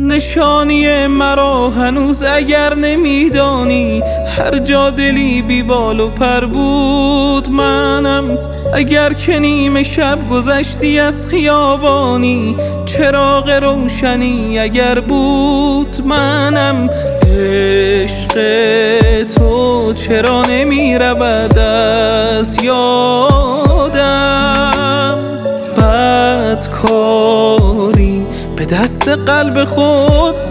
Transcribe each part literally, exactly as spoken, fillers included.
نشانی مرا هنوز اگر نمیدانی، هر جا دلی بی بال و پر بود منم. اگر که نیمه شب گذشتی از خیابانی، چراغ روشنی اگر بود منم. عشق تو چرا نمی رود از یادم، بدکاری به دست قلب خود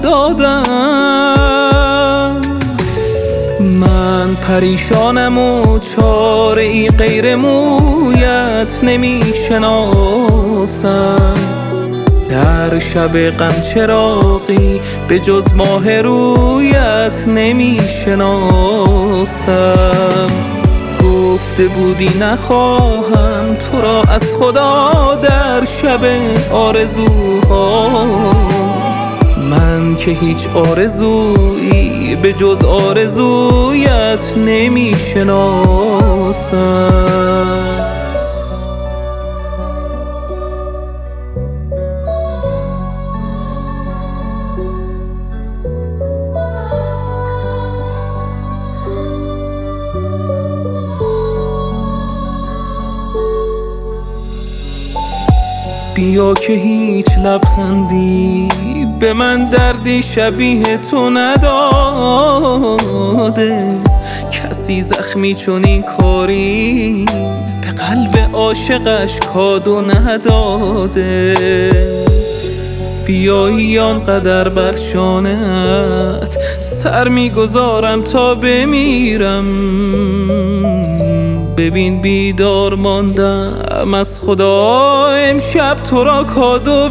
دادم. من پریشانم و چاره ای غیر مویت نمی شناسم. در شب غم چراغی به جز ماه رویت نمی شناسم. گفته بودی نخواهم تو را از خدا در شب آرزوها، من که هیچ آرزویی به جز آرزویت نمی شناسم. بیا که هیچ لبخندی به من دردی شبیه تو نداده. کسی زخمی چون این کاری به قلب عاشقش کادو نداده. بیایی آنقدر بر شانه‌ات سر میگذارم تا بمیرم. ببین بیدار ماندم از خدا امشب تو را کادو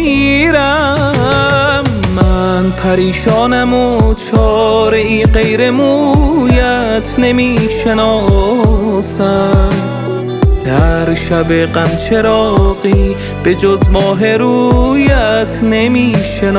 بگیرم. من پریشانم و چاره ای غیر مویت نمی شناسم. در شب غم چراغی به جز ماه رویت نمی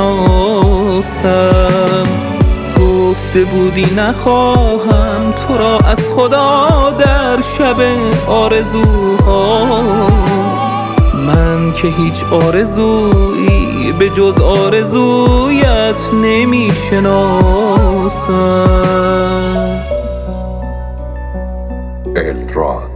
شناسم. گفته بودی نخواهم تو را از خدا در شب آرزوها، من که هیچ آرزویی به جز آرزویت نمی شناسم. التراد